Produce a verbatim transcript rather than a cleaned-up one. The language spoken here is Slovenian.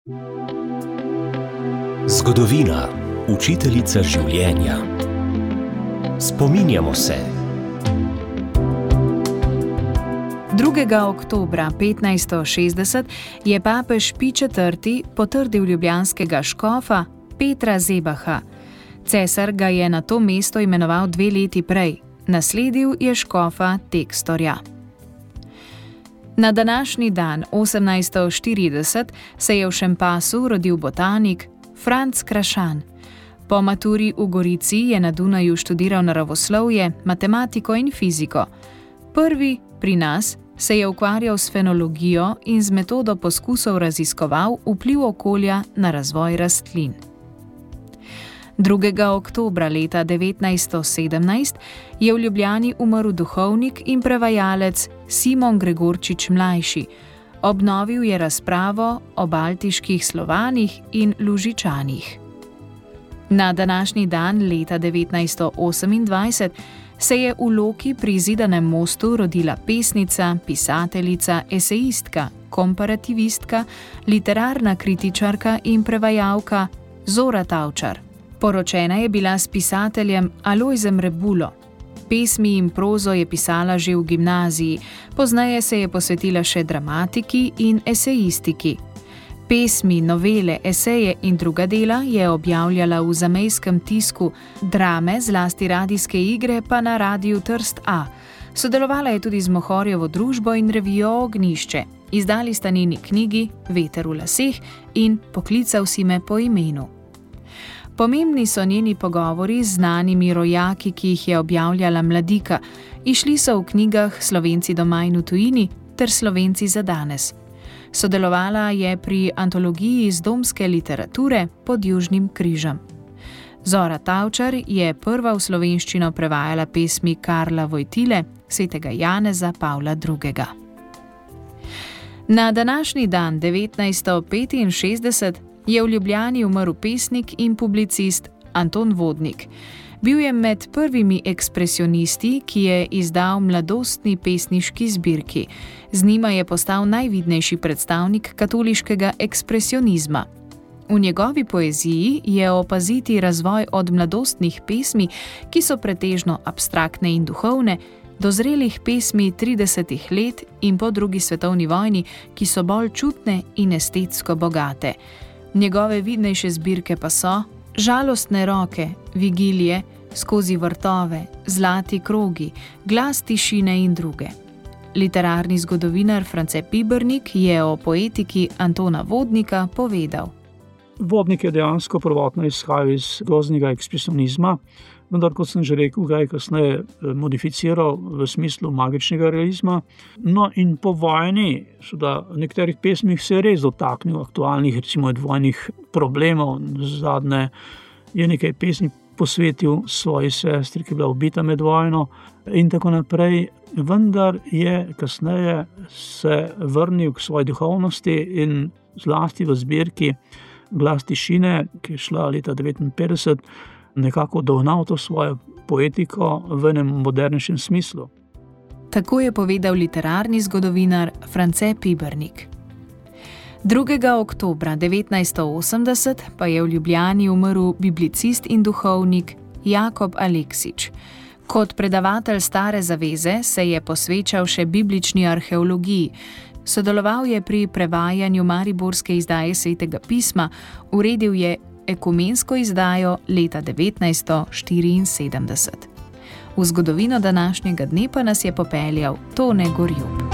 Zgodovina, učiteljica življenja. Spominjamo se. drugega oktobra petnajststo šestdeset je papež Pij četrti potrdil ljubljanskega škofa Petra Zebaha. Cesar ga je na to mesto imenoval dve leti prej, nasledil je škofa Tekstorja. Na današnji dan, osemnajststo štirideset, se je v Šempasu rodil botanik Franc Krašan. Po maturi v Gorici je na Dunaju študiral naravoslovje, matematiko in fiziko. Prvi pri nas se je ukvarjal s fenologijo in z metodo poskusov raziskoval vpliv okolja na razvoj rastlin. drugega oktobra leta devetnajststo sedemnajst je v Ljubljani umrl duhovnik in prevajalec Simon Gregorčič mlajši. Obnovil je razpravo o baltiških Slovanih in Lužičanih. Na današnji dan leta devetnajststo osemindvajset se je v Loki pri Zidanem mostu rodila pesnica, pisateljica, esejistka, komparativistka, literarna kritičarka in prevajalka Zora Tavčar. Poročena je bila s pisateljem Alojzem Rebulo. Pesmi in prozo je pisala že v gimnaziji, pozneje se je posvetila še dramatiki in esejistiki. Pesmi, novele, eseje in druga dela je objavljala v zamejskem tisku, drame, zlasti radijske igre, pa na Radiu Trst A. Sodelovala je tudi z Mohorjevo družbo in revijo Ognjišče. Izdali sta njeni knjigi Veter v laseh in Poklical si me po imenu. Pomembni so njeni pogovori z znanimi rojaki, ki jih je objavljala Mladika. Išli so v knjigah Slovenci doma in v tujini ter Slovenci za danes. Sodelovala je pri antologiji iz domske literature Pod južnim križem. Zora Tavčar je prva v slovenščino prevajala pesmi Karla Vojtile, svetega Janeza Pavla drugega. Na današnji dan devetnajststo petinšestdeset je v Ljubljani umrl pesnik in publicist Anton Vodnik. Bil je med prvimi ekspresionisti, ki je izdal mladostni pesniški zbirki. Z njima je postal najvidnejši predstavnik katoliškega ekspresionizma. V njegovi poeziji je opaziti razvoj od mladostnih pesmi, ki so pretežno abstraktne in duhovne, do zrelih pesmi tridesetih let in po drugi svetovni vojni, ki so bolj čutne in estetsko bogate. Njegove vidnejše zbirke pa so Žalostne roke, Vigilije, Skozi vrtove, Zlati krogi, Glas tišine in druge. Literarni zgodovinar France Pibernik je o poetiki Antona Vodnika povedal. Vodnik je dejansko prvotno izhajal iz gozdnega ekspresionizma, vendar, kot sem že rekel, ga je kasneje modificiral v smislu magičnega realizma. No in po vojni, v nekaterih pesmih se je res dotaknil aktualnih, recimo dvojnih problemov. Zadnje je nekaj pesmi posvetil svoji sestri, ki je bila ubita med vojno in tako naprej. Vendar je kasneje se vrnil k svoji duhovnosti in zlasti v zbirki Glas tišine, ki je šla leta devetinpetdeset, nekako dognal to svojo poetiko v enem modernejšem smislu. Tako je povedal literarni zgodovinar France Pibernik. drugega oktobra devetnajststo osemdeset pa je v Ljubljani umrl biblicist in duhovnik Jakob Aleksič. Kot predavatelj Stare zaveze se je posvečal še biblični arheologiji. Sodeloval je pri prevajanju mariborske izdaje Svetega pisma, uredil je ekumensko izdajo leta devetnajststo štiriinsedemdeset. V zgodovino današnjega dne pa nas je popeljal Tone Gorjup.